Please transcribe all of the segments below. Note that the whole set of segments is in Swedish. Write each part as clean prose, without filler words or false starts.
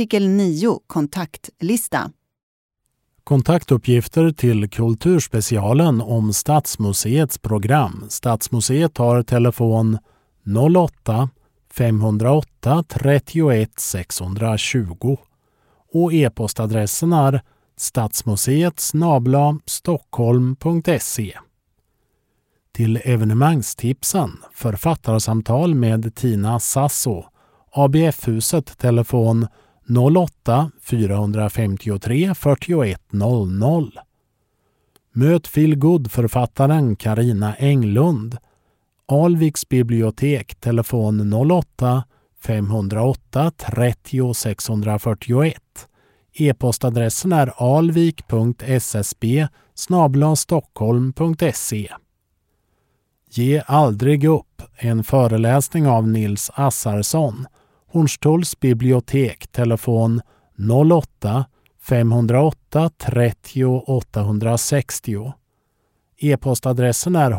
Artikel 9. Kontaktlista. Kontaktuppgifter till Kulturspecialen om Stadsmuseets program. Stadsmuseet har telefon 08 508 31 620 och e-postadressen är stadsmuseet@stockholm.se. Till evenemangstipsen författarsamtal med Tina Sasso. ABF-huset telefon 08 453 41 00. Möt Feelgood-författaren Carina Englund. Alviks bibliotek telefon 08 508 30 641. E-postadressen är alvik.ssb@stockholm.se. Ge aldrig upp, en föreläsning av Nils Assarsson. Hornstulls bibliotek telefon 08 508 30 860. E-postadressen är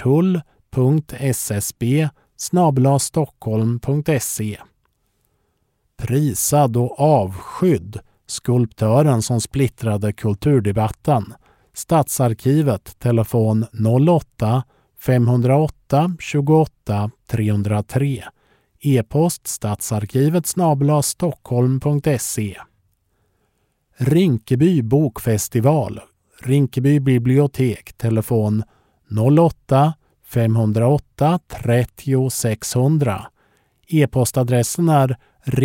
hornstull.ssb@stockholm.se. Prisad och avskydd, skulptören som splittrade kulturdebatten. Stadsarkivet telefon 08 508 28 303. E-post stadsarkivet@stockholm.se. Rinkeby bokfestival. Rinkeby bibliotek telefon 08 508 30 600. E-postadressen är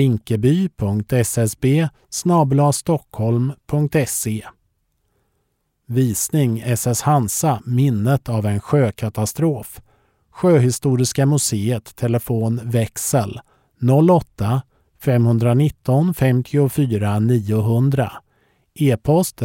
rinkeby.ssb@stockholm.se. Visning SS Hansa, minnet av en sjökatastrof. Sjöhistoriska museet telefon växel 08 519 54 900. E-post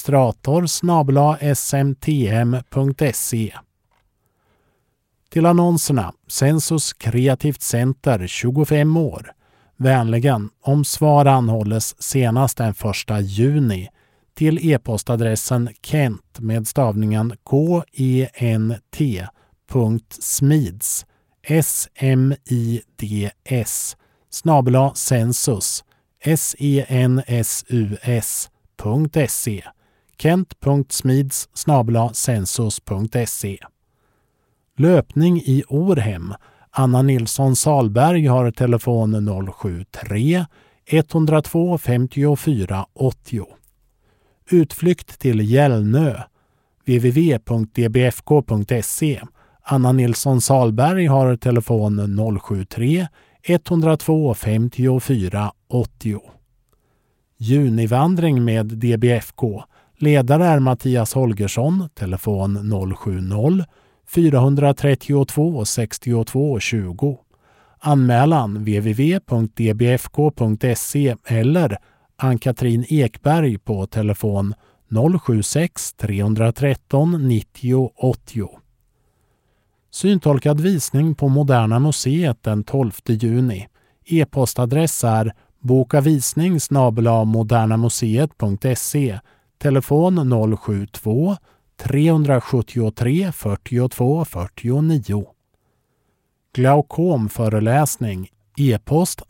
registrator@smtm.se. Till annonserna: Sensus Kreativt Center 25 år. Vänligen, om svar anhålles senast den 1 juni. Till e-postadressen kent med stavningen kent.smids @sensus sensus.se kent.smids@sensus.se. Löpning i Orhem. Anna Nilsson Salberg har telefon 073 102 54 80. Utflykt till Gällnö. www.dbfk.se. Anna Nilsson Salberg har telefon 073 102 54 80. Junivandring med DBFK. Ledare är Mattias Holgersson, telefon 070 432 62 20. Anmälan www.dbfk.se eller Ann-Katrin Ekberg på telefon 076 313 90 80. Syntolkad visning på Moderna museet den 12 juni. E-postadress är bokavisning@modernamuseet.se. Telefon 072 373 42 49. Glaukomföreläsning. E-post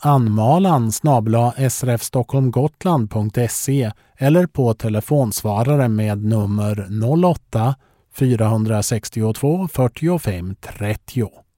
anmalan@srfstockholmgotland.se eller på telefonsvarare med nummer 08 462 45 30.